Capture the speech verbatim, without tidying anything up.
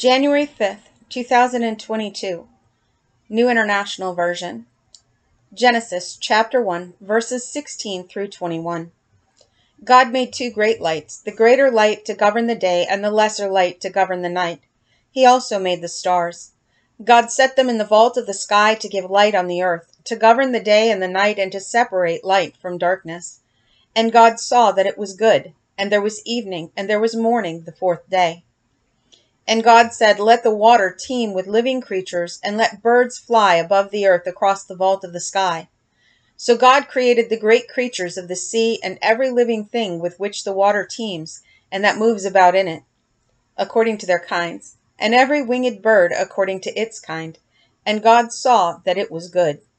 January fifth, two thousand twenty-two, New International Version. Genesis chapter one, verses sixteen through twenty-one. God made two great lights, the greater light to govern the day and the lesser light to govern the night. He also made the stars. God set them in the vault of the sky to give light on the earth, to govern the day and the night, and to separate light from darkness. And God saw that it was good. And there was evening, and there was morning the fourth day. And God said, "Let the water teem with living creatures, and let birds fly above the earth across the vault of the sky." So God created the great creatures of the sea and every living thing with which the water teems, and that moves about in it, according to their kinds, and every winged bird according to its kind. And God saw that it was good.